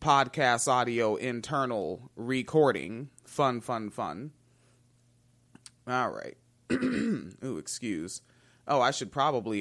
podcast audio internal recording. Fun. All right. Ooh, excuse. Oh, I should probably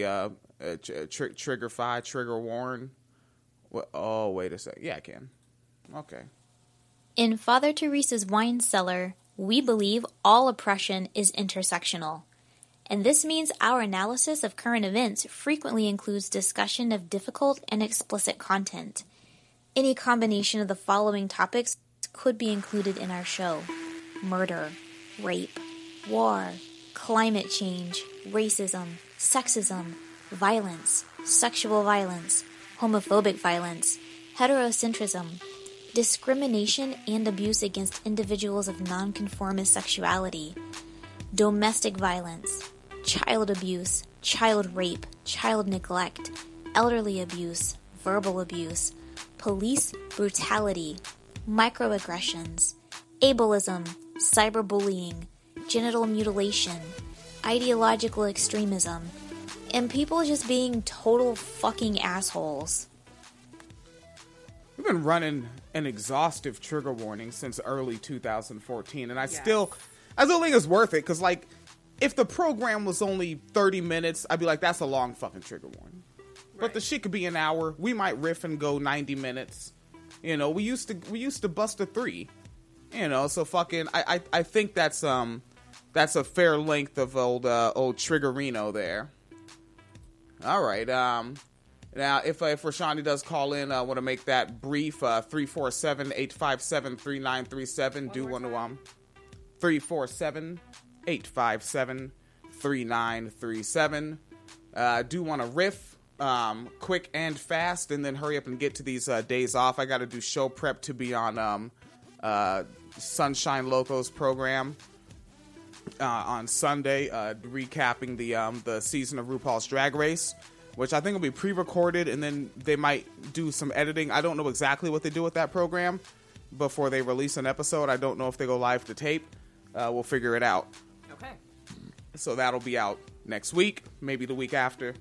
trigger warn. Oh, wait a sec. Yeah, I can. Okay. In Father Teresa's Wine Cellar, we believe all oppression is intersectional. And this means our analysis of current events frequently includes discussion of difficult and explicit content. Any combination of the following topics could be included in our show: murder, rape, war, climate change, racism, sexism, violence, sexual violence, homophobic violence, heterocentrism, discrimination and abuse against individuals of nonconformist sexuality, domestic violence, child abuse, child rape, child neglect, elderly abuse, verbal abuse, police brutality, microaggressions, ableism, cyberbullying, genital mutilation, ideological extremism, and people just being total fucking assholes. We've been running an exhaustive trigger warning since early 2014, and I still think it's worth it, because, like, if the program was only 30 minutes, I'd be like, that's a long fucking trigger warning. Right. But the shit could be an hour. We might riff and go 90 minutes. You know, we used to bust a 3. You know, so fucking, I think that's a fair length of old Triggerino there. All right, now, if Rashani does call in, I want to make that brief. 347-857-3937. Do want to 347-857-3937. Do want to riff, quick and fast, and then hurry up and get to these days off. I got to do show prep to be on Sunshine Loco's program on Sunday, recapping the season of RuPaul's Drag Race, which I think will be pre-recorded, and then they might do some editing. I don't know exactly what they do with that program before they release an episode. I don't know if they go live to tape. We'll figure it out. Okay. So that'll be out next week, maybe the week after.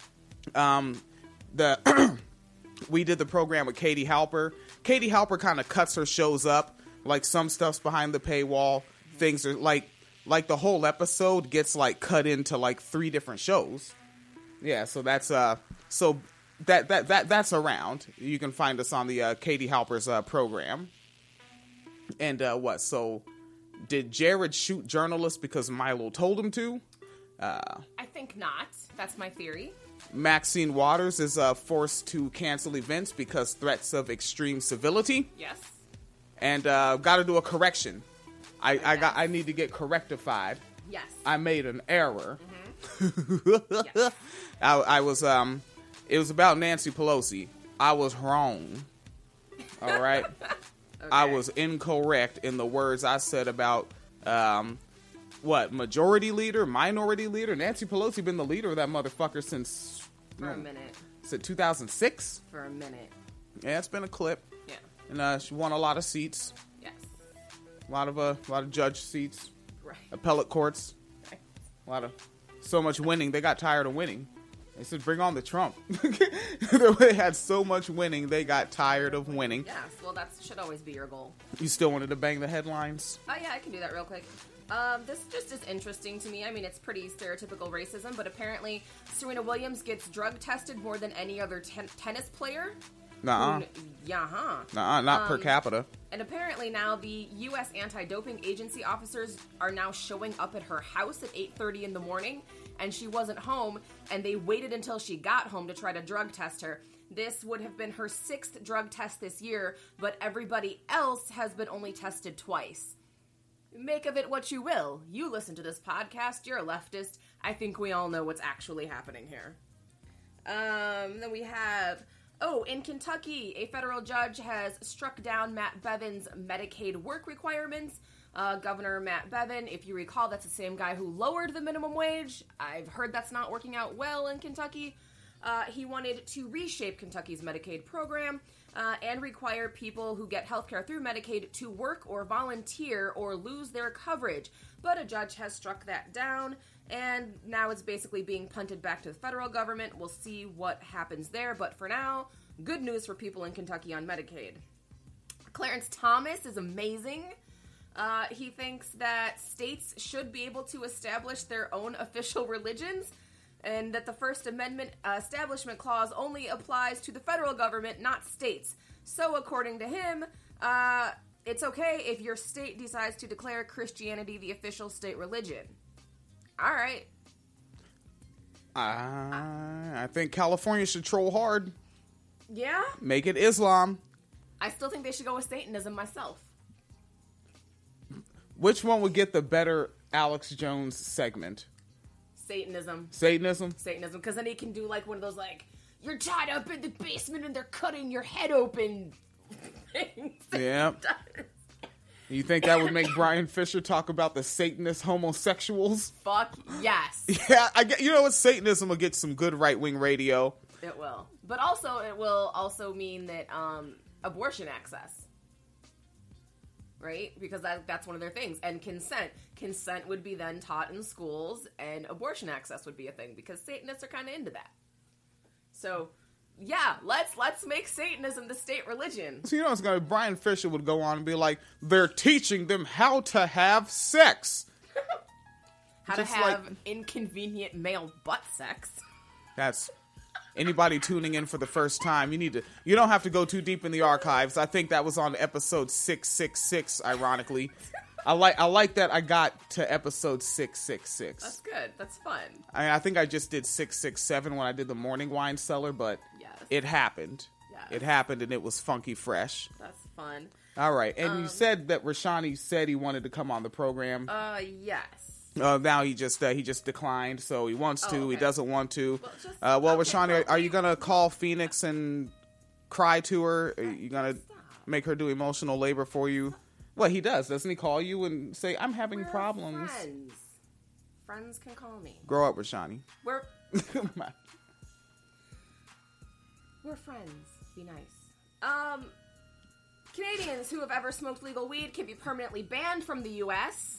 We did the program with Katie Halper. Katie Halper kind of cuts her shows up. Like, some stuff's behind the paywall. Things are like the whole episode gets like cut into like 3 different shows. Yeah, so that's that's around. You can find us on the Katie Halper's program. And what? So did Jared shoot journalists because Milo told him to? I think not. That's my theory. Maxine Waters is forced to cancel events because threats of extreme civility. Yes. And got to do a correction. I need to get correctified. Yes. I made an error. Mm-hmm. Yes. I was it was about Nancy Pelosi. I was wrong. All right. Okay. I was incorrect in the words I said about majority leader, minority leader. Nancy Pelosi been the leader of that motherfucker since for a minute. Since 2006. For a minute. Yeah, it's been a clip. Yeah. And she won a lot of seats. Yes. A lot of judge seats. Right. Appellate courts. Right. So much winning. They got tired of winning. They said, bring on the Trump. They had so much winning, they got tired of winning. Yes, well, that should always be your goal. You still wanted to bang the headlines? Oh, yeah, I can do that real quick. This just is interesting to me. I mean, it's pretty stereotypical racism, but apparently Serena Williams gets drug tested more than any other tennis player. Nuh-uh. Nuh-uh, not per capita. And apparently now the U.S. anti-doping agency officers are now showing up at her house at 8:30 in the morning, and she wasn't home, and they waited until she got home to try to drug test her. This would have been her 6th drug test this year, but everybody else has been only tested twice. Make of it what you will. You listen to this podcast, you're a leftist. I think we all know what's actually happening here. Then we have... Oh, in Kentucky, a federal judge has struck down Matt Bevin's Medicaid work requirements. Governor Matt Bevin, if you recall, that's the same guy who lowered the minimum wage. I've heard that's not working out well in Kentucky. He wanted to reshape Kentucky's Medicaid program and require people who get healthcare through Medicaid to work or volunteer or lose their coverage. But a judge has struck that down, and now it's basically being punted back to the federal government. We'll see what happens there, but for now, good news for people in Kentucky on Medicaid. Clarence Thomas is amazing. He thinks that states should be able to establish their own official religions, and that the First Amendment Establishment Clause only applies to the federal government, not states. So, according to him, it's okay if your state decides to declare Christianity the official state religion. All right. I think California should troll hard. Yeah? Make it Islam. I still think they should go with Satanism myself. Which one would get the better Alex Jones segment? Satanism. Satanism? Satanism, because then he can do like one of those like, you're tied up in the basement and they're cutting your head open things. Yeah. You think that would make Brian Fisher talk about the Satanist homosexuals? Fuck yes. Yeah, you know what? Satanism will get some good right-wing radio. It will. But also, it will also mean that abortion access. Right? Because that's one of their things. And consent. Consent would be then taught in schools, and abortion access would be a thing, because Satanists are kind of into that. So, yeah, let's make Satanism the state religion. So you know what's going to... Brian Fisher would go on and be like, they're teaching them how to have sex. How just to have inconvenient male butt sex. That's... Anybody tuning in for the first time, you don't have to go too deep in the archives. I think that was on episode 666, ironically. I like that I got to episode 666. That's good. That's fun. I think I just did 667 when I did the morning wine cellar, but yes. It happened. Yes. It happened, and it was funky fresh. That's fun. All right, and you said that Rashani said he wanted to come on the program. Yes. Now he just declined, so he wants to. Okay. He doesn't want to. Well, Rashani, are you gonna call Phoenix and cry to her? Are you gonna make her do emotional labor for you? Well, he does, doesn't he? Call you and say, "I'm having problems." Friends. Friends can call me. Grow up, Rashani. We're friends. Be nice. Canadians who have ever smoked legal weed can be permanently banned from the U.S.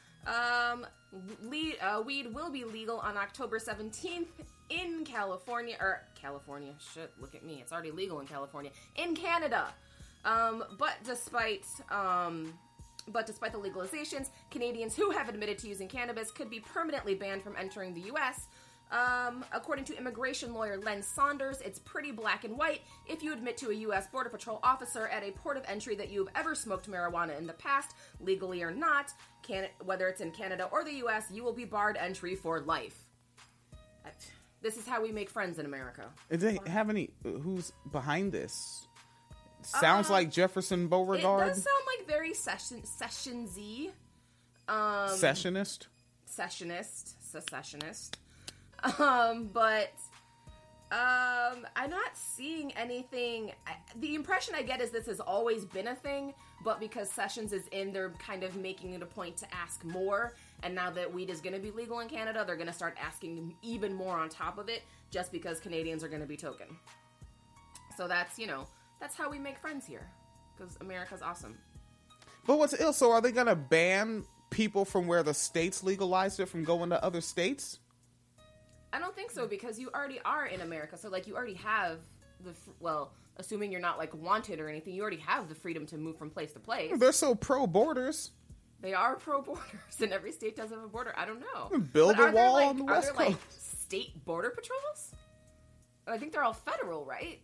Weed will be legal on October 17th in California, shit, look at me, it's already legal in California, in Canada. But despite the legalizations, Canadians who have admitted to using cannabis could be permanently banned from entering the U.S. According to immigration lawyer Len Saunders, it's pretty black and white. If you admit to a U.S. Border Patrol officer at a port of entry that you've ever smoked marijuana in the past, legally or not, whether it's in Canada or the U.S., you will be barred entry for life. This is how we make friends in America. Do they have any... Who's behind this? Sounds like Jefferson Beauregard. It does sound like very Sessions-y. Sessionist? Secessionist. But I'm not seeing anything. The impression I get is this has always been a thing, but because Sessions is in, they're kind of making it a point to ask more. And now that weed is going to be legal in Canada, they're going to start asking even more on top of it, just because Canadians are going to be token. So that's how we make friends here, because America's awesome. But what's ill? So are they going to ban people from where the states legalized it from going to other states? I don't think so, because you already are in America. So, you already have assuming you're not, wanted or anything, you already have the freedom to move from place to place. They're so pro-borders. They are pro-borders, and every state does have a border. I don't know. Build a wall on the West Coast. Are there, state border patrols? I think they're all federal, right?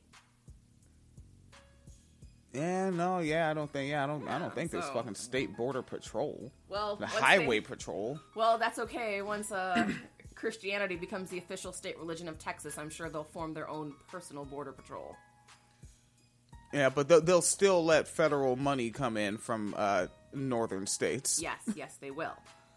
I don't think there's fucking state border patrol. Well, the highway patrol. Well, that's okay. Once Christianity becomes the official state religion of Texas, I'm sure they'll form their own personal border patrol. Yeah, but they'll still let federal money come in from northern states. Yes, they will.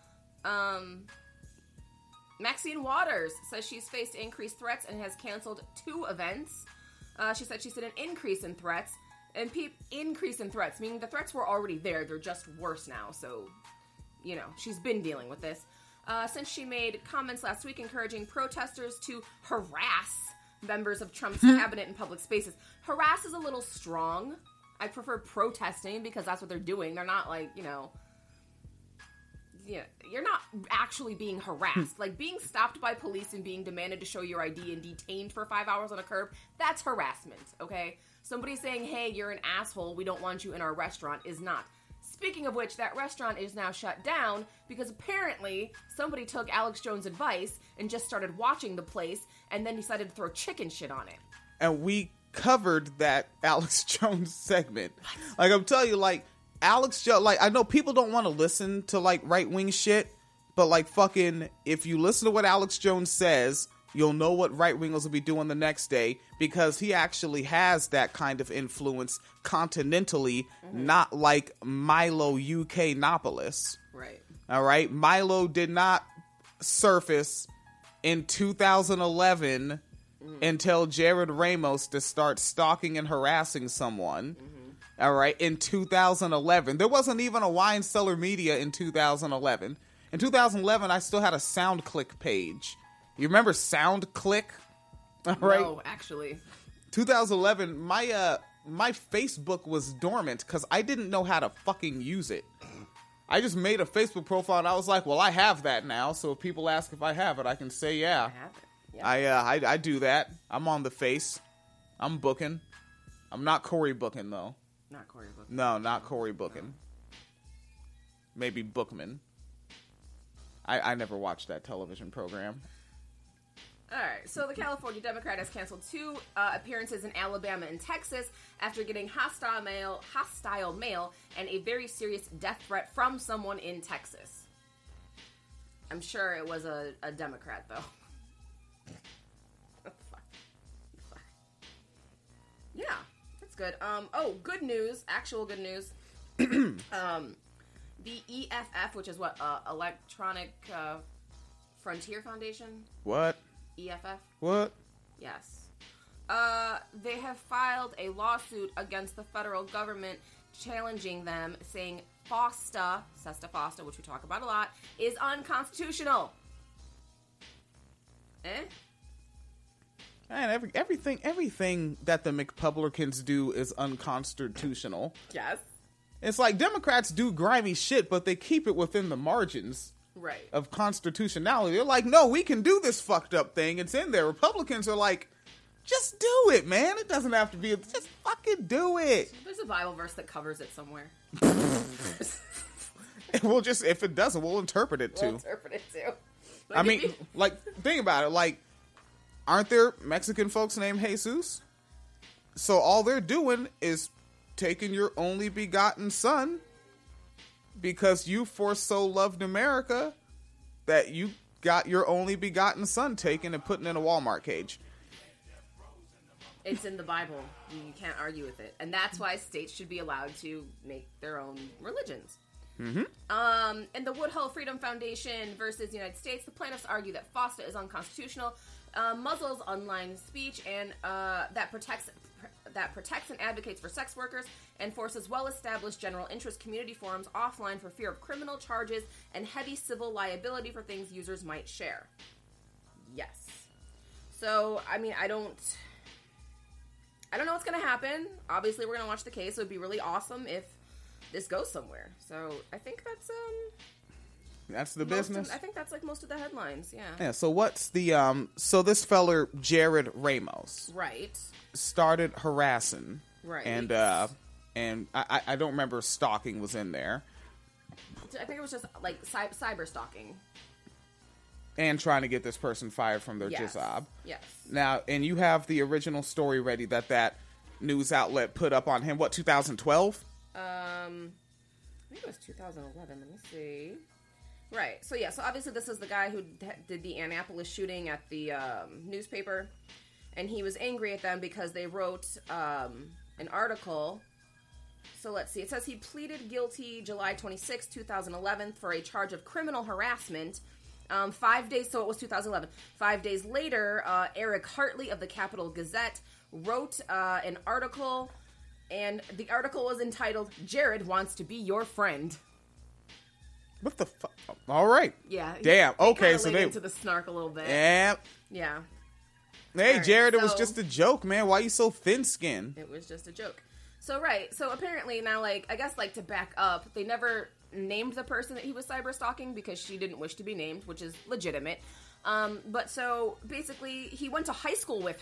Maxine Waters says she's faced increased threats and has canceled 2 events. She said she's seen an increase in threats. And increase in threats, meaning the threats were already there, they're just worse now. So, she's been dealing with this. Since she made comments last week encouraging protesters to harass members of Trump's cabinet in public spaces. Harass is a little strong. I prefer protesting because that's what they're doing. They're not you're not actually being harassed. Being stopped by police and being demanded to show your ID and detained for 5 hours on a curb, that's harassment, okay? Somebody saying, hey, you're an asshole, we don't want you in our restaurant, is not. Speaking of which, that restaurant is now shut down because apparently somebody took Alex Jones' advice and just started watching the place and then decided to throw chicken shit on it. And we covered that Alex Jones segment. Like, I'm telling you, like, Alex Jones, like, I know people don't want to listen to, like, right-wing shit, but, like, fucking, if you listen to what Alex Jones says, you'll know what right-wingers will be doing the next day, because he actually has that kind of influence continentally, not like Milo UK-nopolis. Right. All right? Milo did not surface in 2011 until Jared Ramos to start stalking and harassing someone. All right? In 2011. There wasn't even a Wine Cellar Media in 2011. In 2011, I still had a SoundClick page. You remember SoundClick? All right. No, actually. 2011, my Facebook was dormant because I didn't know how to fucking use it. I just made a Facebook profile and I was like, well, I have that now. So if people ask if I have it, I can say, yeah. I have it. Yeah. I do that. I'm on the face. I'm booking. I'm not Cory Booking, though. Not Cory Booking. No, not Cory Booking. No. Maybe Bookman. I never watched that television program. All right, so the California Democrat has canceled 2 appearances in Alabama and Texas after getting hostile mail and a very serious death threat from someone in Texas. I'm sure it was a Democrat, though. Fuck. Yeah, that's good. Good news. Actual good news. The EFF, which is what? Electronic Frontier Foundation? What? EFF? What? Yes. They have filed a lawsuit against the federal government challenging them, saying FOSTA, which we talk about a lot, is unconstitutional. Man, everything that the McPublicans do is unconstitutional. Yes. It's like Democrats do grimy shit, but they keep it within the margins of constitutionality. They're like, no, we can do this fucked up thing. It's in there. Republicans are like, just do it, man. It doesn't have to be. Just fucking do it. There's a Bible verse that covers it somewhere. We'll just, if it doesn't, we'll interpret it too. Like, I mean, like, think about it. Like, aren't there Mexican folks named Jesus? So all they're doing is taking your only begotten son because you for so loved America that you got your only begotten son taken and put in a Walmart cage. It's in the Bible. You can't argue with it. And that's why states should be allowed to make their own religions. Mm-hmm. In the Woodhull Freedom Foundation versus the United States, the plaintiffs argue that FOSTA is unconstitutional, muzzles online speech, and that protects and advocates for sex workers, and forces well-established general interest community forums offline for fear of criminal charges and heavy civil liability for things users might share. Yes. So, I mean, I don't know what's going to happen. Obviously, we're going to watch the case. It would be really awesome if this goes somewhere. So, I think that's the business. I think that's like most of the headlines. Yeah. Yeah. So what's the so this feller Jared Ramos, right, started harassing, right, and I don't remember stalking was in there. I think it was just like cyber stalking. And trying to get this person fired from their job. Yes. Now, and you have the original story ready that news outlet put up on him. What, 2012? I think it was 2011. Let me see. Right. So, yeah. So, obviously, this is the guy who did the Annapolis shooting at the newspaper. And he was angry at them because they wrote an article. So, let's see. It says he pleaded guilty July 26, 2011 for a charge of criminal harassment. 5 days, so it was 2011. 5 days later, Eric Hartley of the Capital Gazette wrote an article, and the article was entitled, "Jared Wants to Be Your Friend." What the fuck? All right. Yeah. Damn. Okay, so they into the snark a little bit. Yeah. Yeah. Hey, right, Jared, it was just a joke, man. Why are you so thin-skinned? It was just a joke. So, right. So, apparently now, like, I guess, like, to back up, they never named the person that he was cyber stalking because she didn't wish to be named, which is legitimate. But so basically he went to high school with her,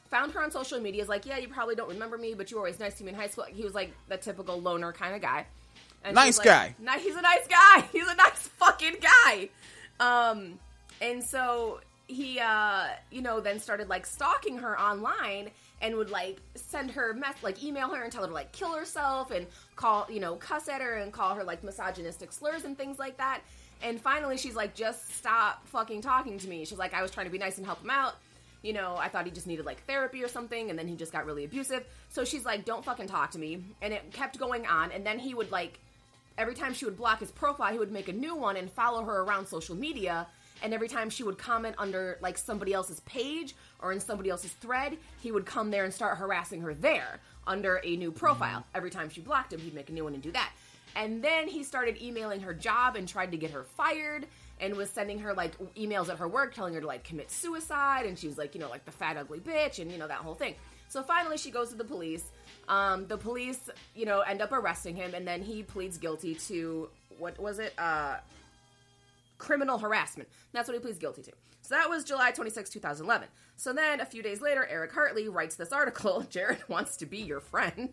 Found her on social media. Is like, yeah, you probably don't remember me, but you were always nice to me in high school. He was like the typical loner kind of guy. And nice guy. He's a nice guy. He's a nice fucking guy. And so he, then started like stalking her online and would like send her email her and tell her to like kill herself and call, cuss at her and call her like misogynistic slurs and things like that. And finally she's like, just stop fucking talking to me. She's like, I was trying to be nice and help him out. I thought he just needed like therapy or something. And then he just got really abusive. So she's like, don't fucking talk to me. And it kept going on. And then he would like, every time she would block his profile, he would make a new one and follow her around social media. And every time she would comment under, like, somebody else's page or in somebody else's thread, he would come there and start harassing her there under a new profile. Every time she blocked him, he'd make a new one and do that. And then he started emailing her job and tried to get her fired and was sending her, like, emails at her work telling her to, like, commit suicide. And she was like, like, the fat, ugly bitch and, that whole thing. So finally she goes to the police. The police, end up arresting him. And then he pleads guilty to, what was it? Criminal harassment. That's what he pleads guilty to. So that was July 26, 2011. So then, a few days later, Eric Hartley writes this article, Jared wants to be your friend.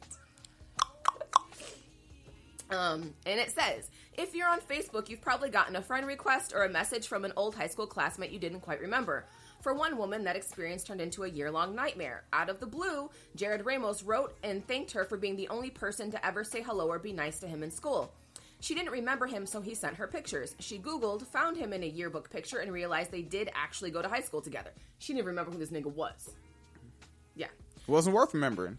And it says, if you're on Facebook, you've probably gotten a friend request or a message from an old high school classmate you didn't quite remember. For one woman, that experience turned into a year-long nightmare. Out of the blue, Jared Ramos wrote and thanked her for being the only person to ever say hello or be nice to him in school. She didn't remember him, so he sent her pictures. She Googled, found him in a yearbook picture, and realized they did actually go to high school together. She didn't remember who this nigga was. Yeah. It wasn't worth remembering.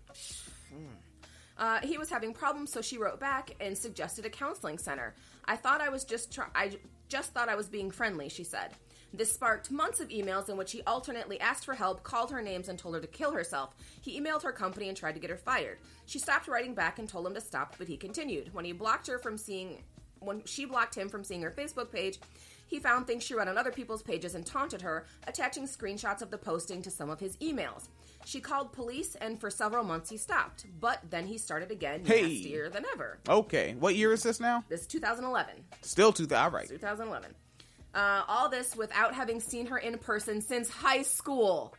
He was having problems, so she wrote back and suggested a counseling center. I just thought I was being friendly, she said. This sparked months of emails in which he alternately asked for help, called her names, and told her to kill herself. He emailed her company and tried to get her fired. She stopped writing back and told him to stop, but he continued. When she blocked him from seeing her Facebook page, he found things she read on other people's pages and taunted her, attaching screenshots of the posting to some of his emails. She called police, and for several months he stopped. But then he started again, nastier than ever. Okay. What year is this now? This is 2011. Still 2000. All right. 2011. All this without having seen her in person since high school.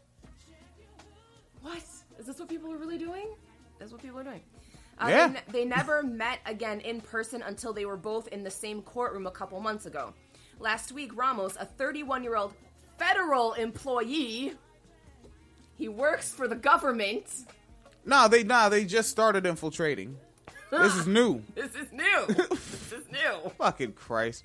What? Is this what people are really doing? That's what people are doing. Yeah. They never met again in person until they were both in the same courtroom a couple months ago. Last week, Ramos, a 31-year-old federal employee, he works for the government. They just started infiltrating. This is new. This is new. Fucking Christ.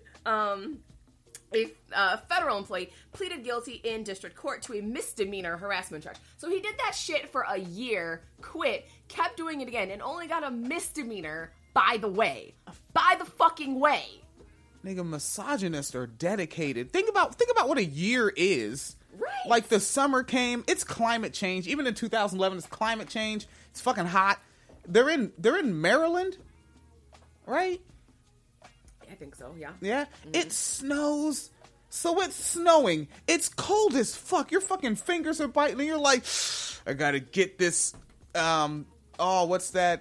A federal employee pleaded guilty in district court to a misdemeanor harassment charge. So he did that shit for a year, quit, kept doing it again, and only got a misdemeanor, by the way. By the fucking way. Nigga, misogynists are dedicated. Think about what a year is. Right. Like, the summer came, it's climate change. Even in 2011, it's climate change. It's fucking hot. They're in Maryland, right? I think so, yeah. Yeah? Mm-hmm. It snows. So it's snowing. It's cold as fuck. Your fucking fingers are biting and you're like, I gotta get this, what's that,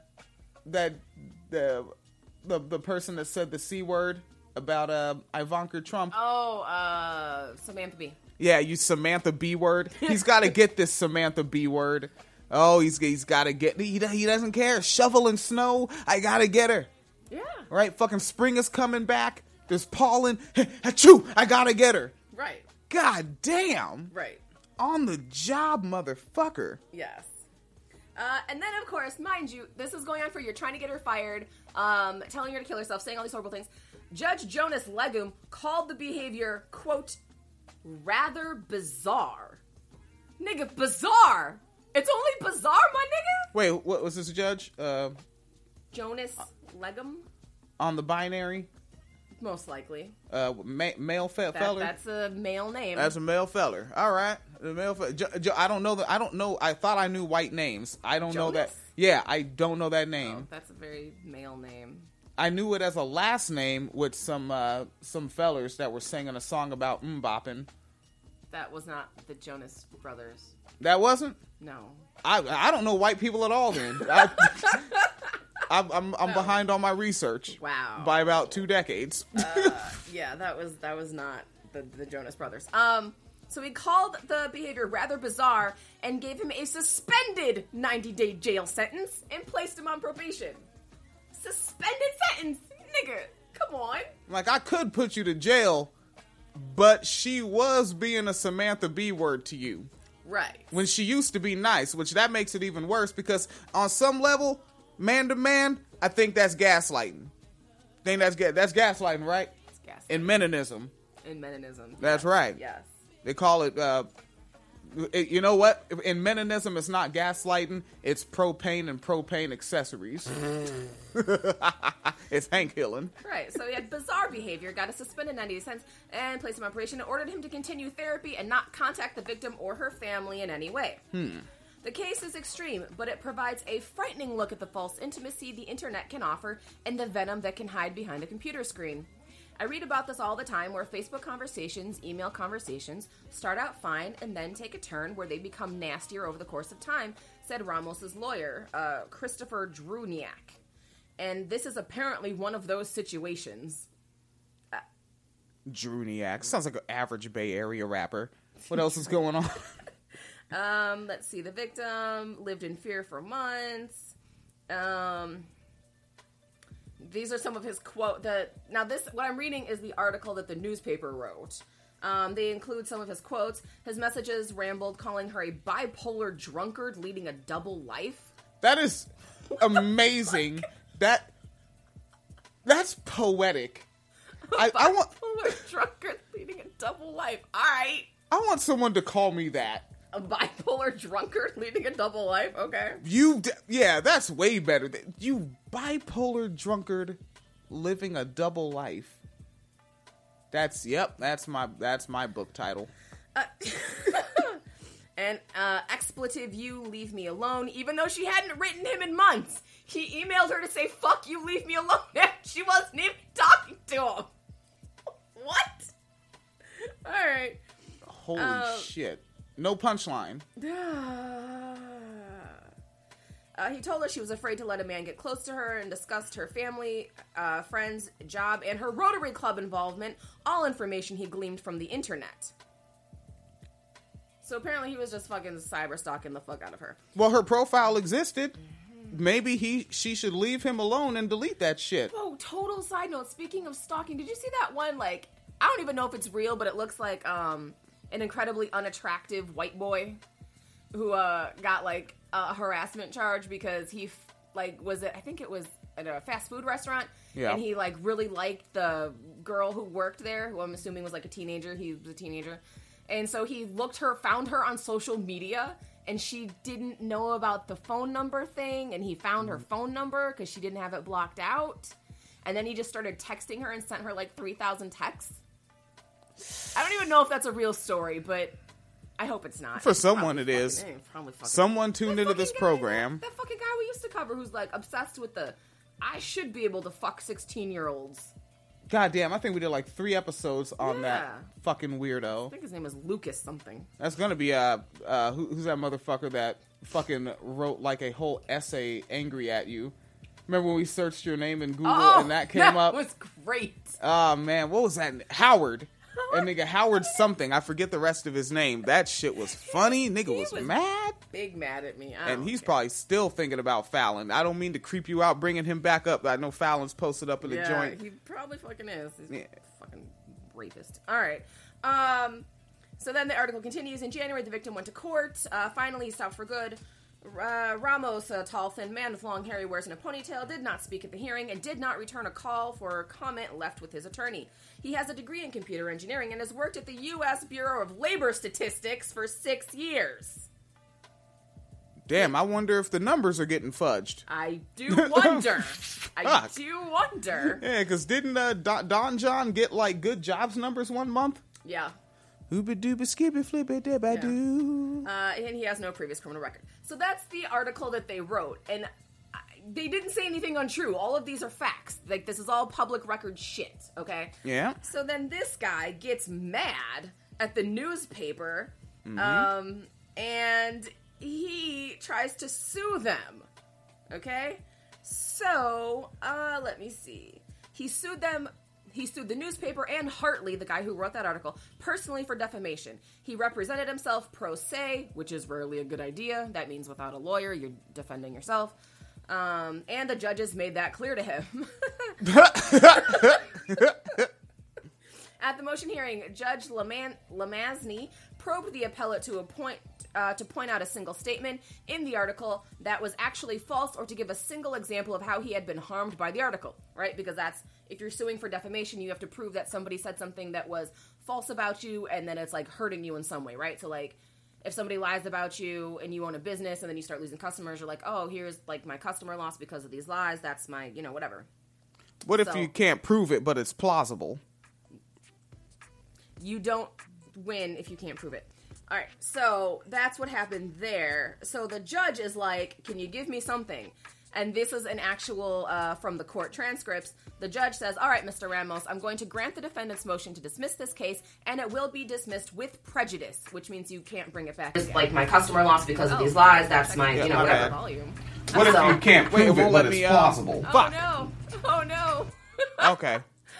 the person that said the C word about, Ivanka Trump. Samantha Bee. Yeah, you Samantha B word. He's gotta get this Samantha B word. Oh, he's gotta get, he doesn't care. Shoveling snow. I gotta get her. Yeah. Right? Fucking spring is coming back. There's pollen. Achoo! I gotta get her. Right. God damn. Right. On the job, motherfucker. Yes. And then, of course, mind you, this is going on for you're trying to get her fired, telling her to kill herself, saying all these horrible things. Judge Jonas Legum called the behavior, quote, rather bizarre. Nigga, bizarre! It's only bizarre, my nigga? Wait, what was this, judge? Jonas Legum? On the binary? Most likely. Male feller? That's a male name. That's a male feller. All right. The male feller. I don't know. I thought I knew white names. I don't know that. Yeah, I don't know that name. Oh, that's a very male name. I knew it as a last name with some fellers that were singing a song about bopping. That was not the Jonas Brothers. That wasn't? No. I don't know white people at all then. I'm behind on my research. Wow. By about 2 decades. Yeah, that was not the Jonas Brothers. So he called the behavior rather bizarre and gave him a suspended 90-day jail sentence and placed him on probation. Suspended sentence? Nigga, come on. Like, I could put you to jail, but she was being a Samantha B word to you. Right. When she used to be nice, which that makes it even worse because on some level, man to man, I think that's gaslighting. That's gaslighting, right? It's gaslighting. In Meninism. Yes. That's right. Yes. They call it, you know what? In Meninism, it's not gaslighting. It's propane and propane accessories. It's Hank Hillen. Right. So he had bizarre behavior, got a suspended 90 cents, and placed him on probation, and ordered him to continue therapy and not contact the victim or her family in any way. The case is extreme, but it provides a frightening look at the false intimacy the internet can offer and the venom that can hide behind a computer screen. I read about this all the time where Facebook conversations, email conversations, start out fine and then take a turn where they become nastier over the course of time, said Ramos's lawyer, Christopher Druniak. And this is apparently one of those situations. Druniak. Sounds like an average Bay Area rapper. What else is going on? Let's see. The victim lived in fear for months. These are some of his quote. What I'm reading is the article that the newspaper wrote. They include some of his quotes. His messages rambled, calling her a bipolar drunkard leading a double life. That is amazing. That's poetic. I want bipolar drunkard leading a double life. All right. I want someone to call me that. A bipolar drunkard leading a double life? Okay. Yeah, that's way better. You bipolar drunkard living a double life. That's my book title. And expletive, you leave me alone. Even though she hadn't written him in months, he emailed her to say, fuck you, leave me alone. She wasn't even talking to him. What? All right. Holy shit. No punchline. He told her she was afraid to let a man get close to her and discussed her family, friends, job, and her Rotary Club involvement, all information he gleaned from the internet. So apparently he was just fucking cyber stalking the fuck out of her. Well, her profile existed. Maybe she should leave him alone and delete that shit. Oh, total side note. Speaking of stalking, did you see that one, like, I don't even know if it's real, but it looks like, an incredibly unattractive white boy who got like a harassment charge because he I think it was at a fast food restaurant, and he like really liked the girl who worked there, who I'm assuming was like a teenager. He was a teenager, and so he found her on social media, and she didn't know about the phone number thing, and he found her phone number because she didn't have it blocked out, and then he just started texting her and sent her like 3,000 texts. I don't even know if that's a real story, but I hope it's not. For someone it is. Someone tuned into this program. That fucking guy we used to cover who's like obsessed with I should be able to fuck 16-year-olds. God damn, I think we did like 3 episodes on that fucking weirdo. I think his name is Lucas something. That's gonna be who's that motherfucker that fucking wrote like a whole essay angry at you? Remember when we searched your name in Google and that came up? That was great. Oh man, what was that? Howard. And nigga Howard something. I forget the rest of his name. That shit was funny. Nigga was mad. Big mad at me. And he's probably still thinking about Fallon. I don't mean to creep you out bringing him back up. I know Fallon's posted up in the joint. He probably fucking is. He's a fucking rapist. All right. So then the article continues. In January, the victim went to court. Finally, he stopped for good. Ramos, a tall, thin man with long hair he wears in a ponytail, did not speak at the hearing and did not return a call for comment left with his attorney. He has a degree in computer engineering and has worked at the U.S. Bureau of Labor Statistics for 6 years. Damn, I wonder if the numbers are getting fudged. I do wonder. I do wonder. Yeah, because didn't Don John get, like, good jobs numbers one month? Yeah. Ooba dooba skibby flippy dibba doo. And he has no previous criminal record. So that's the article that they wrote. And they didn't say anything untrue. All of these are facts. Like, this is all public record shit, okay? Yeah. So then this guy gets mad at the newspaper, and he tries to sue them, okay? So, let me see. He sued them He sued the newspaper and Hartley, the guy who wrote that article, personally for defamation. He represented himself pro se, which is rarely a good idea. That means without a lawyer, you're defending yourself. And the judges made that clear to him. At the motion hearing, Judge Lamasny probed the appellate to point out a single statement in the article that was actually false, or to give a single example of how he had been harmed by the article, right? Because that's, if you're suing for defamation, you have to prove that somebody said something that was false about you, and then it's like hurting you in some way, right? So like, if somebody lies about you and you own a business and then you start losing customers, you're like, oh, here's like my customer loss because of these lies. That's my, whatever. What if you can't prove it, but it's plausible? You don't win if you can't prove it. All right, so that's what happened there. So the judge is like, can you give me something? And this is an actual, from the court transcripts. The judge says, all right, Mr. Ramos, I'm going to grant the defendant's motion to dismiss this case, and it will be dismissed with prejudice, which means you can't bring it back again. Like my customer loss because of these lies, that's my, whatever volume. What if you can't prove it, but it's plausible? Oh, no. Oh, no. Okay.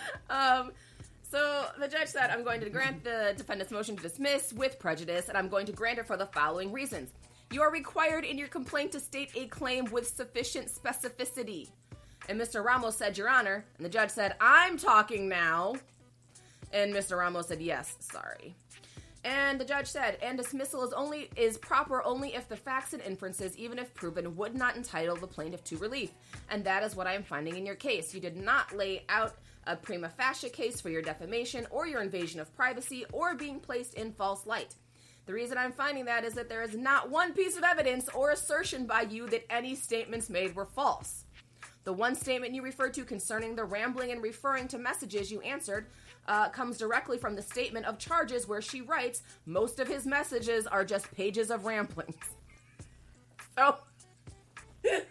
So the judge said, I'm going to grant the defendant's motion to dismiss with prejudice, and I'm going to grant it for the following reasons. You are required in your complaint to state a claim with sufficient specificity. And Mr. Ramos said, Your Honor. And the judge said, I'm talking now. And Mr. Ramos said, yes, sorry. And the judge said, and dismissal is proper only if the facts and inferences, even if proven, would not entitle the plaintiff to relief. And that is what I am finding in your case. You did not lay out a prima facie case for your defamation or your invasion of privacy or being placed in false light. The reason I'm finding that is that there is not one piece of evidence or assertion by you that any statements made were false. The one statement you referred to concerning the rambling and referring to messages you answered comes directly from the statement of charges where she writes, most of his messages are just pages of ramblings. So okay,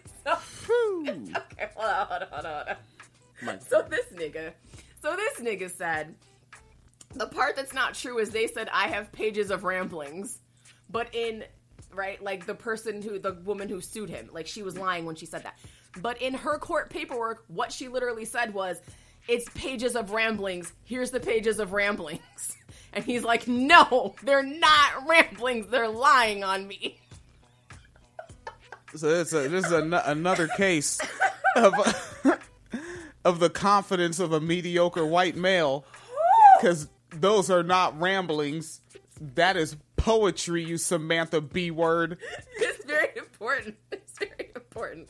hold on. So this nigga said, the part that's not true is they said I have pages of ramblings, but like the woman who sued him, like she was lying when she said that. But in her court paperwork, what she literally said was, it's pages of ramblings. Here's the pages of ramblings. And he's like, no, they're not ramblings. They're lying on me. So this is another case of the confidence of a mediocre white male, because those are not ramblings. That is poetry, you Samantha B word. It's very important. It's very important.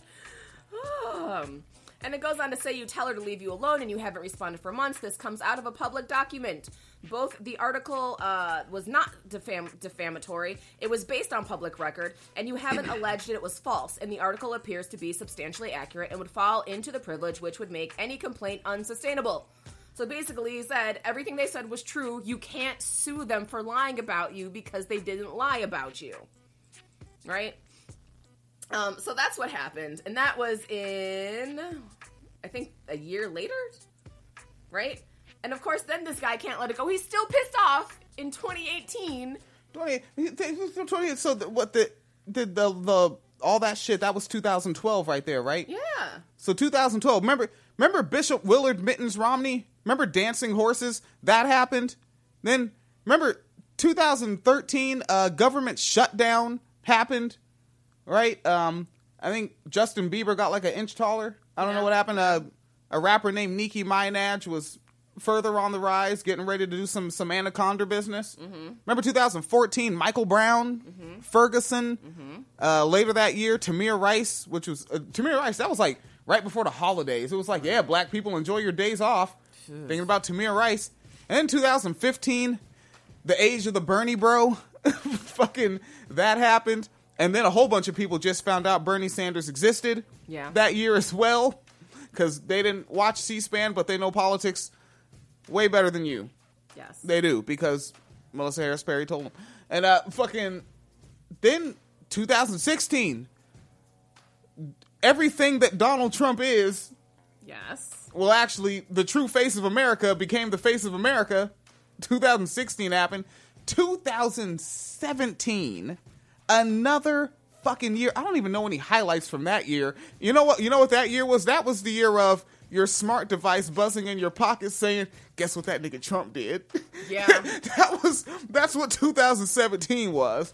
And it goes on to say you tell her to leave you alone and you haven't responded for months. This comes out of a public document. Both the article was not defamatory. It was based on public record, and you haven't alleged that it was false. And the article appears to be substantially accurate and would fall into the privilege, which would make any complaint unsustainable. So basically, he said everything they said was true. You can't sue them for lying about you because they didn't lie about you. Right? So that's what happened. And that was in, I think, a year later? Right? And of course, then this guy can't let it go. He's still pissed off in 2018. So the all that shit, that was 2012 right there, right? Yeah. So 2012. Remember Bishop Willard Mittens Romney? Remember Dancing Horses? That happened. Then remember 2013 government shutdown happened, right? I think Justin Bieber got like an inch taller. I don't know what happened. A rapper named Nicki Minaj was further on the rise, getting ready to do some anaconda business. Mm-hmm. Remember 2014, Michael Brown, Ferguson. Later that year, Tamir Rice, which was Tamir Rice. That was like right before the holidays. It was like, yeah, black people enjoy your days off. Thinking about Tamir Rice. And then 2015, the age of the Bernie bro, fucking that happened. And then a whole bunch of people just found out Bernie Sanders existed that year as well, because they didn't watch C-SPAN, but they know politics way better than you. Yes. They do, because Melissa Harris Perry told them. And then 2016, everything that Donald Trump is, well, actually, the true face of America became the face of America. 2016 happened. 2017, another fucking year. I don't even know any highlights from that year. You know what that year was? That was the year of your smart device buzzing in your pocket saying, guess what that nigga Trump did? Yeah. That's what 2017 was.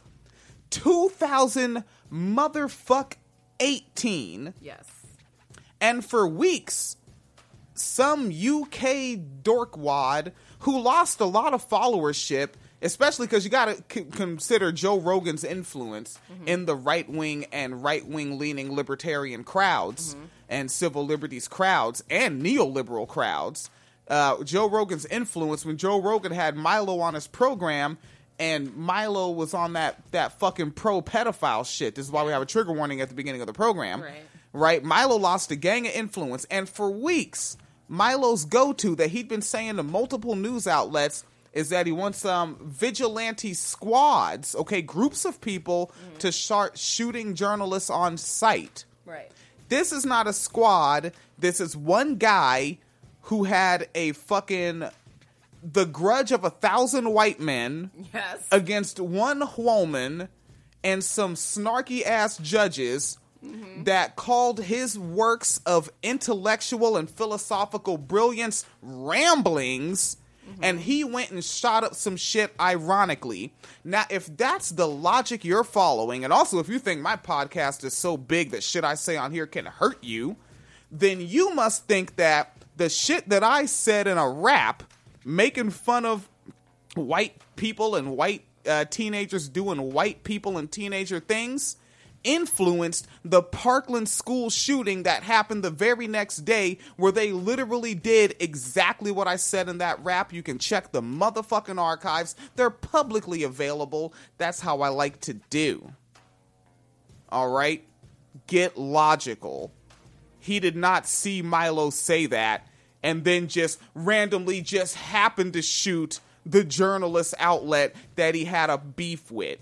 2018. Yes. And for weeks, some UK dorkwad who lost a lot of followership, especially because you got to consider Joe Rogan's influence in the right-wing and right-wing leaning libertarian crowds and civil liberties crowds and neoliberal crowds. Joe Rogan's influence, when Joe Rogan had Milo on his program and Milo was on that fucking pro-pedophile shit. This is why we have a trigger warning at the beginning of the program. Right? Milo lost a gang of influence. And for weeks, Milo's go-to that he'd been saying to multiple news outlets is that he wants vigilante squads, okay, groups of people to start shooting journalists on sight. Right. This is not a squad. This is one guy who had the grudge of 1,000 white men against one woman and some snarky ass judges that called his works of intellectual and philosophical brilliance ramblings, and he went and shot up some shit ironically. Now, if that's the logic you're following, and also if you think my podcast is so big that shit I say on here can hurt you, then you must think that the shit that I said in a rap making fun of white people and white teenagers doing white people and teenager things influenced the Parkland school shooting that happened the very next day, where they literally did exactly what I said in that rap. You can check the motherfucking archives. They're publicly available. That's how I like to do. All right? Get logical. He did not see Milo say that and then just randomly just happened to shoot the journalist outlet that he had a beef with.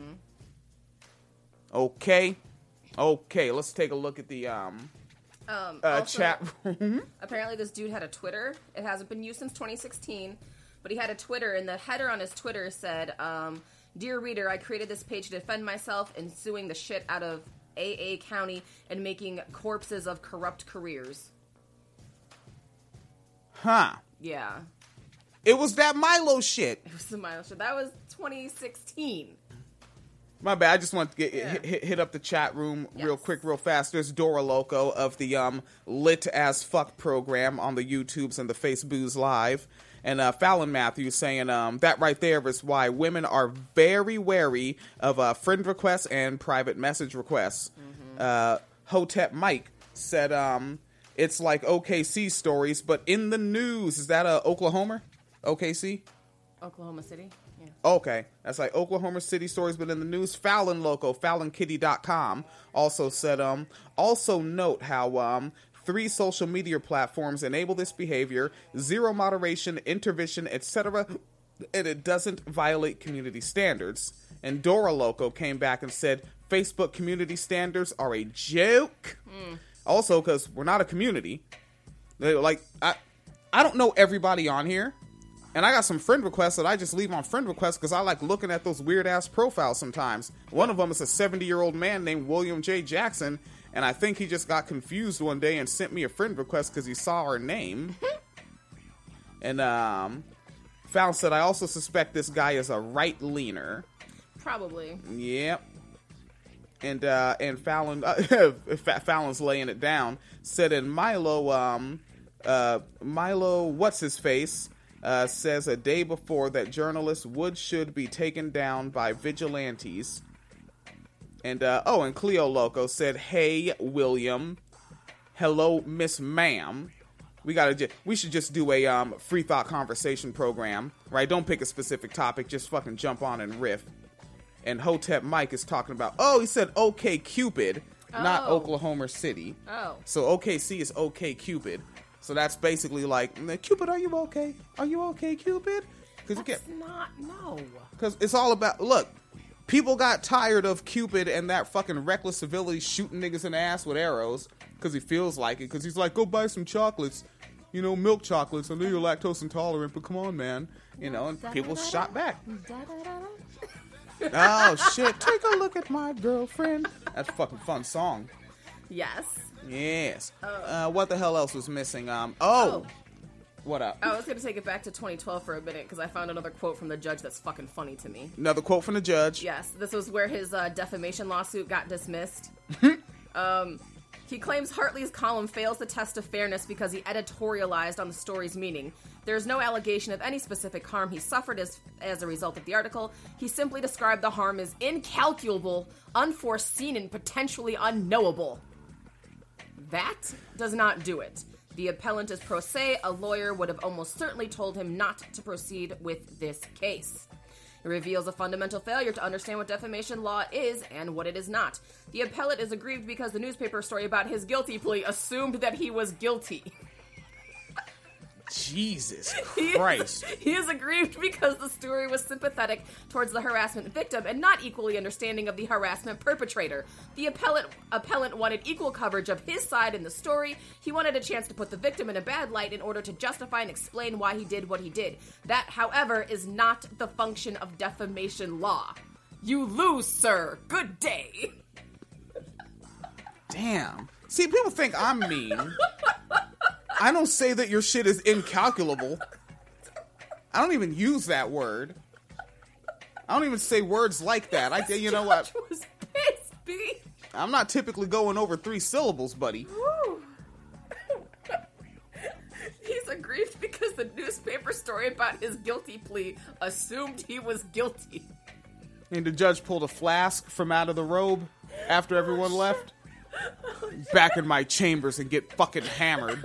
Okay, let's take a look at the also, chat room. Apparently this dude had a Twitter. It hasn't been used since 2016, but he had a Twitter, and the header on his Twitter said, Dear reader, I created this page to defend myself and suing the shit out of AA County and making corpses of corrupt careers. Huh. Yeah. It was that Milo shit. It was the Milo shit. That was 2016. My bad. I just want to hit up the chat room real quick, real fast. There's Dora Loco of the Lit as Fuck program on the YouTubes and the Facebooks Live. And Fallon Matthews saying that right there is why women are very wary of friend requests and private message requests. Hotep Mike said it's like OKC stories, but in the news. Is that Oklahoma? OKC? Oklahoma City? Yeah. Okay. That's like Oklahoma City stories, but in the news. Fallon Loco, FallonKitty.com also said, also note how 3 social media platforms enable this behavior, zero moderation, intervention, etc., and it doesn't violate community standards. And Dora Loco came back and said, Facebook community standards are a joke. Also, because we're not a community. Like, I don't know everybody on here. And I got some friend requests that I just leave on friend requests because I like looking at those weird-ass profiles sometimes. One of them is a 70-year-old man named William J. Jackson, and I think he just got confused one day and sent me a friend request because he saw our name. And Fallon said, I also suspect this guy is a right-leaner. Probably. Yep. And Fallon, Fallon's laying it down, said in Milo, what's-his-face, says a day before that journalists should be taken down by vigilantes. And, and Cleo Loco said, hey, William. Hello, Miss Ma'am. We should just do a free thought conversation program, right? Don't pick a specific topic, just fucking jump on and riff. And Hotep Mike is talking about, he said OK Cupid, not Oklahoma City. So OKC is OK Cupid. So that's basically like, Cupid, are you okay? Are you okay, Cupid? Because it's all about, look, people got tired of Cupid and that fucking reckless civility shooting niggas in the ass with arrows because he feels like it. Because he's like, go buy some chocolates, milk chocolates. I know you're lactose intolerant, but come on, man. And people shot back. Oh, shit. Take a look at my girlfriend. That's a fucking fun song. Yes. Yes. What the hell else was missing? What up? I was going to take it back to 2012 for a minute because I found another quote from the judge that's fucking funny to me. Another quote from the judge. Yes, this was where his defamation lawsuit got dismissed. He claims Hartley's column fails the test of fairness because he editorialized on the story's meaning. There is no allegation of any specific harm he suffered as a result of the article. He simply described the harm as incalculable, unforeseen, and potentially unknowable. That does not do it. The appellant is pro se. A lawyer would have almost certainly told him not to proceed with this case. It reveals a fundamental failure to understand what defamation law is and what it is not. The appellant is aggrieved because the newspaper story about his guilty plea assumed that he was guilty. Jesus Christ. He is aggrieved because the story was sympathetic towards the harassment victim and not equally understanding of the harassment perpetrator. The appellant wanted equal coverage of his side in the story. He wanted a chance to put the victim in a bad light in order to justify and explain why he did what he did. That, however, is not the function of defamation law. You lose, sir. Good day. Damn. See, people think I'm mean. I don't say that your shit is incalculable. I don't even use that word. I don't even say words like that. You know what? Was pissed, B. I'm not typically going over 3 syllables, buddy. Woo. He's aggrieved because the newspaper story about his guilty plea assumed he was guilty. And the judge pulled a flask from out of the robe after everyone left. Back in my chambers and get fucking hammered.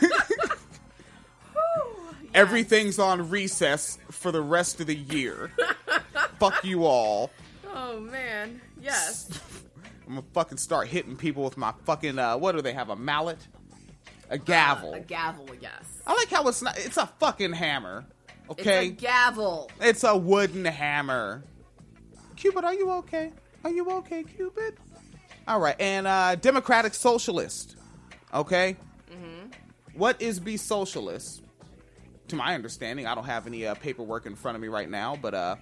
Everything's on recess for the rest of the year. Fuck you all. Oh, man. Yes. I'm gonna fucking start hitting people with my fucking, what do they have, a mallet? A gavel. A gavel, yes. I like how it's a fucking hammer. Okay? It's a gavel. It's a wooden hammer. Cupid, are you okay? Are you okay, Cupid? All right, and Democratic Socialist, okay? Mm-hmm. What is be socialist? To my understanding, I don't have any paperwork in front of me right now, but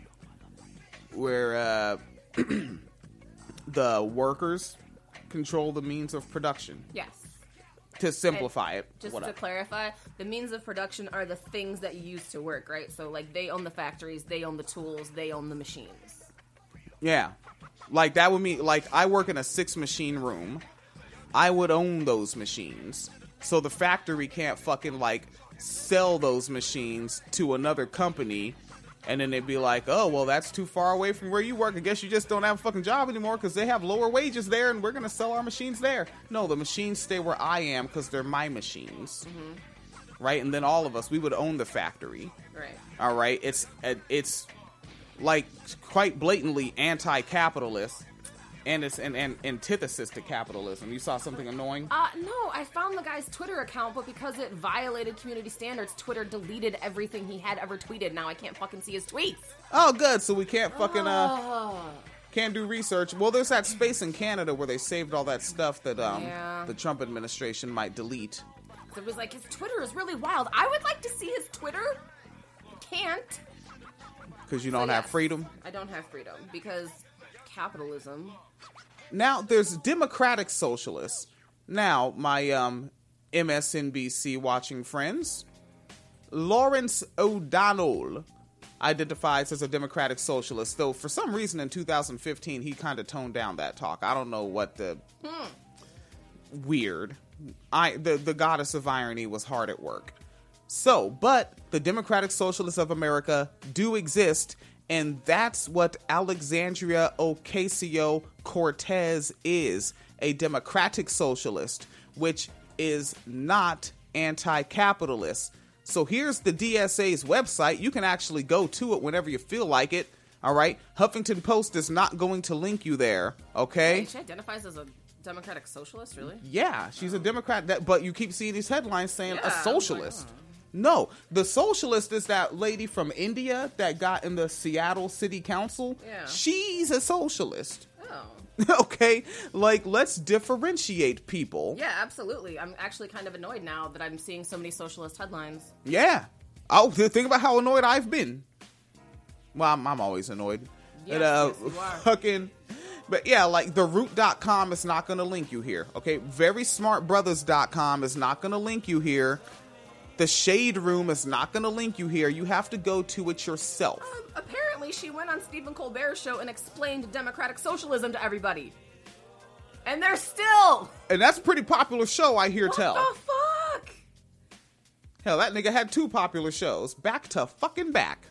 where the workers control the means of production. Yes. To simplify it. Just to clarify, the means of production are the things that you use to work, right? So, like, they own the factories, they own the tools, they own the machines. Yeah. Like, that would mean, like, I work in a 6-machine room. I would own those machines. So the factory can't fucking, like, sell those machines to another company. And then they'd be like, oh, well, that's too far away from where you work. I guess you just don't have a fucking job anymore because they have lower wages there and we're going to sell our machines there. No, the machines stay where I am because they're my machines. Mm-hmm. Right? And then all of us, we would own the factory. Right. All right? It's like quite blatantly anti-capitalist, and it's an antithesis to capitalism. You saw something annoying? No, I found the guy's Twitter account, but because it violated community standards, Twitter deleted everything he had ever tweeted. Now I can't fucking see his tweets. Oh, good. So we can't fucking can't do research. Well, there's that space in Canada where they saved all that stuff that the Trump administration might delete. So it was like, his Twitter is really wild. I would like to see his Twitter. Can't. Because you don't have freedom? I don't have freedom because capitalism. Now, there's Democratic Socialists. Now, my MSNBC watching friends, Lawrence O'Donnell identifies as a Democratic Socialist, though for some reason in 2015 he kind of toned down that talk. I don't know what the... Weird. The goddess of irony was hard at work. So, but the Democratic Socialists of America do exist, and that's what Alexandria Ocasio-Cortez is, a democratic socialist, which is not anti-capitalist. So here's the DSA's website. You can actually go to it whenever you feel like it, all right? Huffington Post is not going to link you there, okay? Wait, she identifies as a democratic socialist, really? Yeah, she's a Democrat, but you keep seeing these headlines saying a socialist. No, the socialist is that lady from India that got in the Seattle City Council. Yeah. She's a socialist. Oh. Okay? Like, let's differentiate people. Yeah, absolutely. I'm actually kind of annoyed now that I'm seeing so many socialist headlines. Yeah. Oh, think about how annoyed I've been. Well, I'm always annoyed. Yes, yes, you are. Fucking But yeah, like theroot.com is not going to link you here. Okay. Verysmartbrothers.com is not going to link you here. The Shade Room is not going to link you here. You have to go to it yourself. Apparently, she went on Stephen Colbert's show and explained democratic socialism to everybody. And they're still... And that's a pretty popular show, I hear tell. What the fuck? Hell, that nigga had 2 popular shows. Back to fucking back.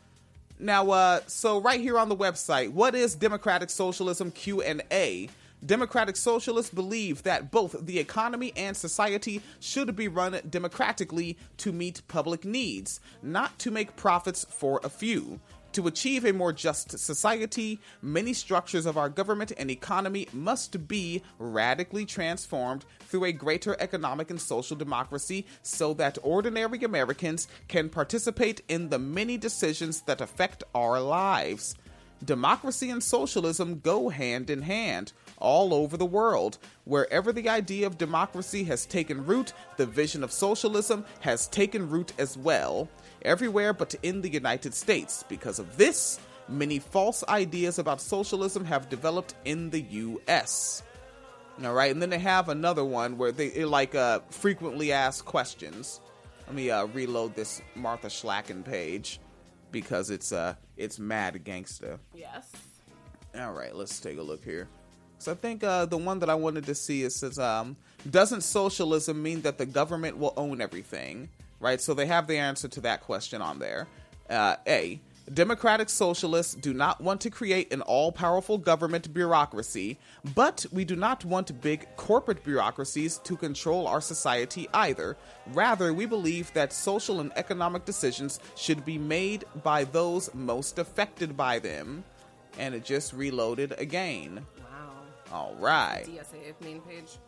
Now, so right here on the website, what is democratic socialism Q&A? Democratic socialists believe that both the economy and society should be run democratically to meet public needs, not to make profits for a few. To achieve a more just society, many structures of our government and economy must be radically transformed through a greater economic and social democracy so that ordinary Americans can participate in the many decisions that affect our lives. Democracy and socialism go hand in hand all over the world. Wherever the idea of democracy has taken root, the vision of socialism has taken root as well. Everywhere but in the United States. Because of this, many false ideas about socialism have developed in the U.S. All right, and then they have another one where they frequently asked questions. Let me reload this Martha Schlacken page because it's mad gangsta. Yes. All right, let's take a look here. So I think the one that I wanted to see is says, doesn't socialism mean that the government will own everything? Right, so they have the answer to that question on there. A, democratic socialists do not want to create an all-powerful government bureaucracy, but we do not want big corporate bureaucracies to control our society either. Rather, we believe that social and economic decisions should be made by those most affected by them. And it just reloaded again. Wow. All right. DSA main page.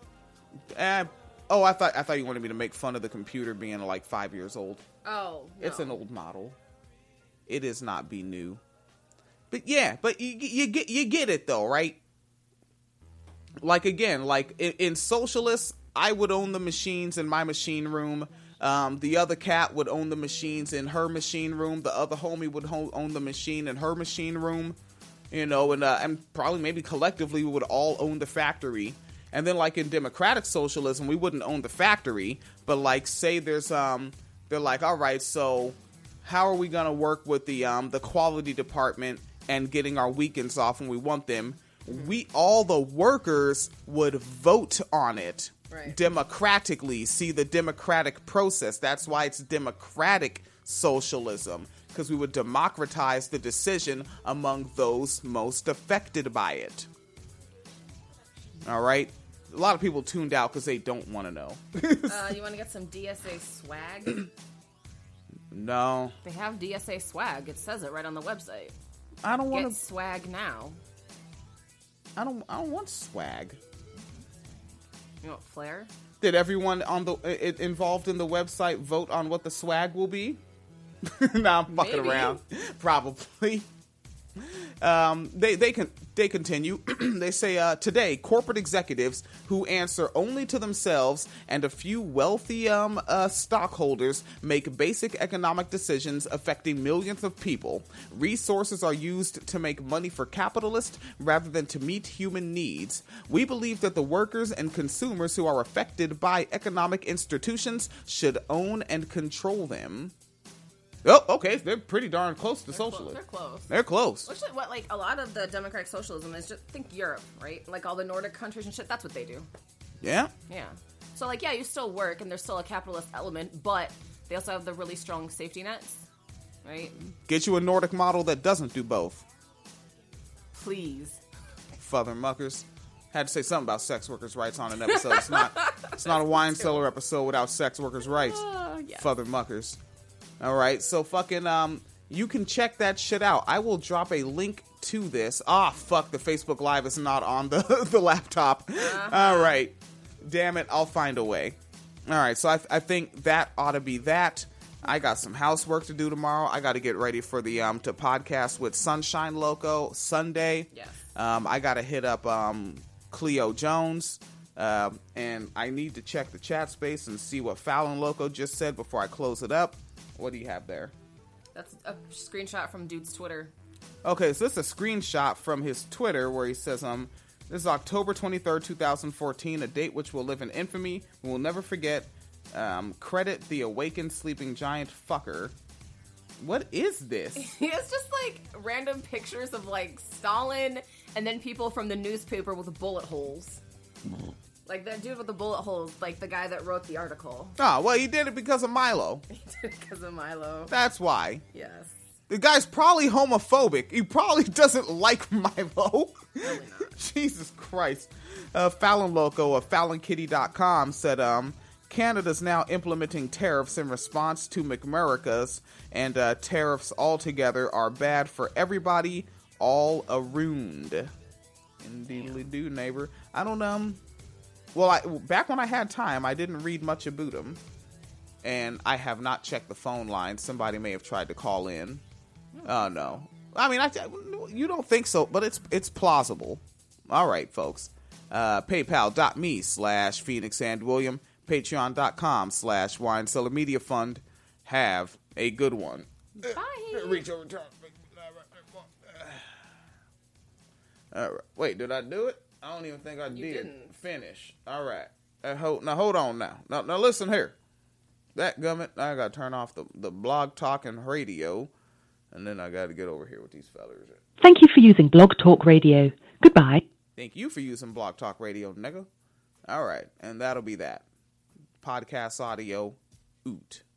Oh, I thought you wanted me to make fun of the computer being like 5 years old. Oh, no. It's an old model. It is not be new. But yeah, but you get it though, right? Like again, like in socialists, I would own the machines in my machine room. The other cat would own the machines in her machine room. The other homie would own the machine in her machine room. You know, and probably maybe collectively we would all own the factory. And then, like, in democratic socialism, we wouldn't own the factory, but, like, say there's, they're like, all right, so how are we going to work with the quality department and getting our weekends off when we want them? All the workers would vote on it democratically, see the democratic process. That's why it's democratic socialism, because we would democratize the decision among those most affected by it. All right. A lot of people tuned out because they don't want to know. You want to get some DSA swag? No. They have DSA swag. It says it right on the website. I don't want to get swag now. I don't want swag. You want flair? Did everyone on involved in the website vote on what the swag will be? Nah, I'm fucking around. Probably. They continue. They say, today, corporate executives who answer only to themselves and a few wealthy stockholders make basic economic decisions affecting millions of people. Resources are used to make money for capitalists rather than to meet human needs. We believe that the workers and consumers who are affected by economic institutions should own and control them. Oh, okay. They're pretty darn close to socialism. They're close. They're close. Which, what, like, a lot of the democratic socialism is just, think Europe, right? Like, all the Nordic countries and shit, that's what they do. Yeah? Yeah. So, like, yeah, you still work, and there's still a capitalist element, but they also have the really strong safety nets, right? Get you a Nordic model that doesn't do both. Please. Father muckers. Had to say something about sex workers' rights on an episode. It's not a wine cellar episode without sex workers' rights. Yes. Father muckers. All right, so fucking, you can check that shit out. I will drop a link to this. Fuck, the Facebook Live is not on the laptop. All right. Damn it, I'll find a way. All right, so I think that ought to be that. I got some housework to do tomorrow. I got to get ready for the, to podcast with Sunshine Loco Sunday. Yes. I got to hit up, Cleo Jones. And I need to check the chat space and see what Fallon Loco just said before I close it up. What do you have there? That's a screenshot from Dude's Twitter. Okay, so this is a screenshot from his Twitter where he says, this is October 23rd, 2014, a date which will live in infamy. We will never forget. Credit the awakened sleeping giant fucker. What is this? It's just like random pictures of like Stalin and then people from the newspaper with bullet holes. Like that dude with the bullet holes, like the guy that wrote the article. Oh, well, he did it because of Milo. He did it because of Milo. That's why. Yes. The guy's probably homophobic. He probably doesn't like Milo. Really not. Jesus Christ. Fallon Loco of FallonKitty.com said, Canada's now implementing tariffs in response to McMuricas, and tariffs altogether are bad for everybody all around. Indeedly-do, neighbor. I don't, well, back when I had time, I didn't read much about them, and I have not checked the phone line. Somebody may have tried to call in. Oh, no. I mean, you don't think so, but it's plausible. All right, folks. PayPal.me/Phoenix and William. Patreon.com/Wine Cellar Fund. Have a good one. Bye. Reach over top. All right. Wait, did I do it? I don't even think I did. Didn't. Finish. All right. Now hold on now. Now listen here. That gummit, I got to turn off the Blog Talk and Radio, and then I got to get over here with these fellers. Thank you for using Blog Talk Radio. Goodbye. Thank you for using Blog Talk Radio, nigga. All right. And that'll be that. Podcast audio, oot.